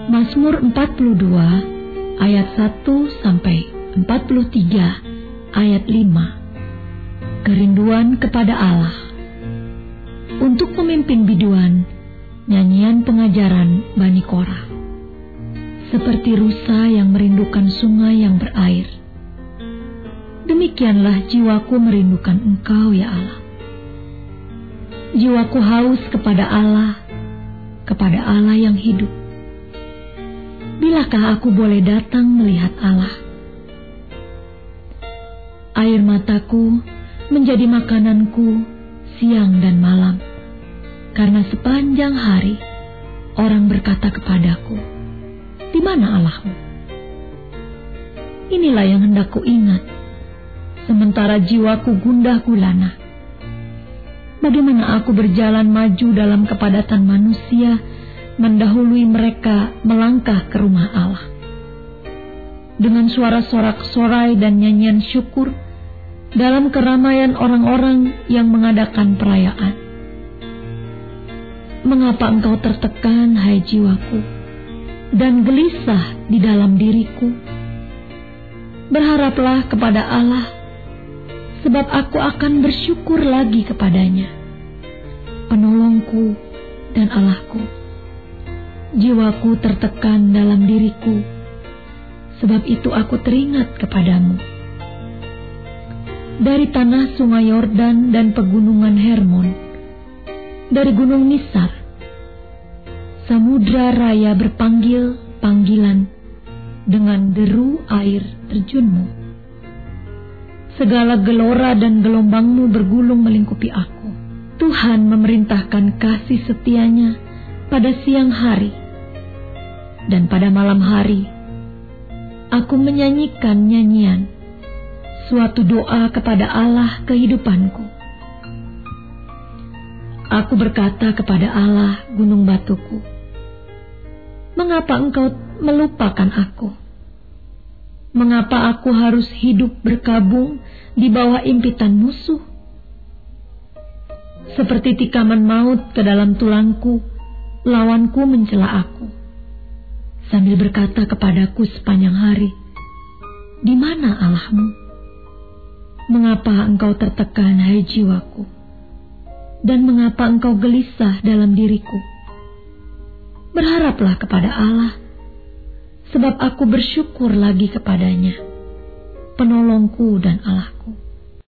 Mazmur 42 ayat 1 sampai 43 ayat 5. Kerinduan kepada Allah. Untuk pemimpin biduan, nyanyian pengajaran Bani Korah. Seperti rusa yang merindukan sungai yang berair, demikianlah jiwaku merindukan Engkau, ya Allah. Jiwaku haus kepada Allah yang hidup. Bilakah aku boleh datang melihat Allah? Air mataku menjadi makananku siang dan malam, karena sepanjang hari orang berkata kepadaku, "Di mana Allahmu?" Inilah yang hendak ku ingat, sementara jiwaku gundah gulana. Bagaimana aku berjalan maju dalam kepadatan manusia, mendahului mereka melangkah ke rumah Allah. Dengan suara sorak-sorai dan nyanyian syukur, dalam keramaian orang-orang yang mengadakan perayaan. Mengapa engkau tertekan, hai jiwaku, dan gelisah di dalam diriku? Berharaplah kepada Allah, sebab aku akan bersyukur lagi kepadanya, penolongku dan Allahku. Jiwaku tertekan dalam diriku, sebab itu aku teringat kepadamu. Dari tanah sungai Yordan dan pegunungan Hermon, dari gunung Misar, samudra raya berpanggil panggilan dengan deru air terjunmu. Segala gelora dan gelombangmu bergulung melingkupi aku. Tuhan memerintahkan kasih setianya pada siang hari, dan pada malam hari aku menyanyikan nyanyian, suatu doa kepada Allah kehidupanku. Aku berkata kepada Allah, gunung batuku, "Mengapa engkau melupakan aku? Mengapa aku harus hidup berkabung di bawah impitan musuh? Seperti tikaman maut ke dalam tulangku, lawanku mencela aku, sambil berkata kepadaku sepanjang hari, 'Di mana Allahmu?' Mengapa engkau tertekan, hai jiwaku? Dan mengapa engkau gelisah dalam diriku? Berharaplah kepada Allah, sebab aku bersyukur lagi kepadanya, penolongku dan Allahku.